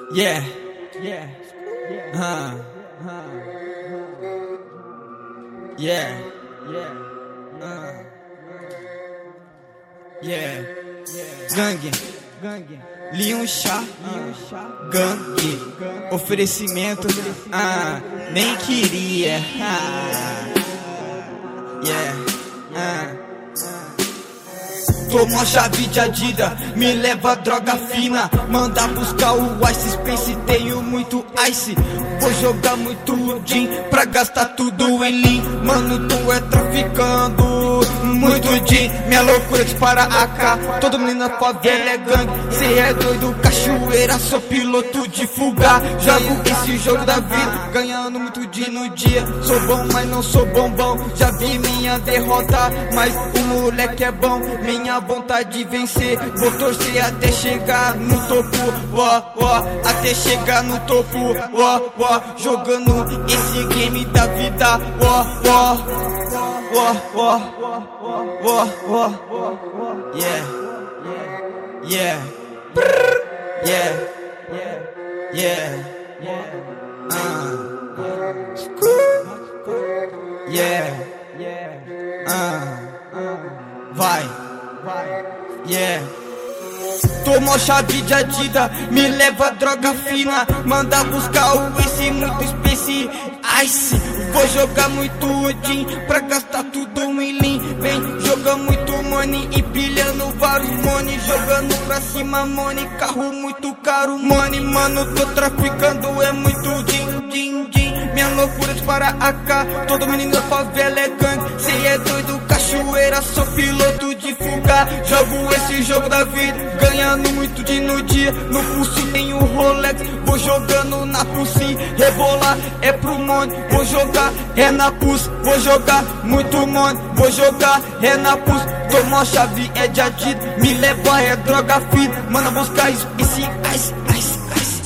Yeah, yeah, yeah, yeah, gangue, Leon Chá, gangue, oferecimento, nem queria, Tomou a chave de Adidas, me leva droga fina. Manda buscar o Ice Space, tenho muito ice. Vou jogar muito gin pra gastar tudo em lean. Mano, tu é traficando muito gin. Minha loucura dispara AK, todo menino na favela é gangue. Cê é doido, cachoeira, sou piloto de fuga. Jogo esse jogo da vida, ganhando muito gin no dia. Sou bom, mas não sou bombom. Já vi minha derrota, mas o moleque é bom. Minha vontade de vencer, vou torcer até chegar no topo, até chegar no topo, jogando esse game da vida, yeah, yeah, yeah, yeah, vai, yeah. Tomou chave de Adidas, me leva droga fina. Manda buscar o Ace, muito Space Ice. Vou jogar muito gin pra gastar tudo em lean. Vem jogar muito money, empilhando vários money. Jogando pra cima money, carro muito caro money. Mano, tô traficando, é muito gin. Minha loucura dispara AK, todo menino da favela é gangue. Cê é doido, cachoeira, sou piloto de fuga. Jogo esse jogo da vida, ganhando muito de no dia. No pulso tem o Rolex, vou jogando na pulse. Rebolar é pro monte, vou jogar é na pulse. Vou jogar muito monte, vou jogar é na pulse. Tomou a chave, é de Adidas, me leva é droga fina. Manda buscar esse ice.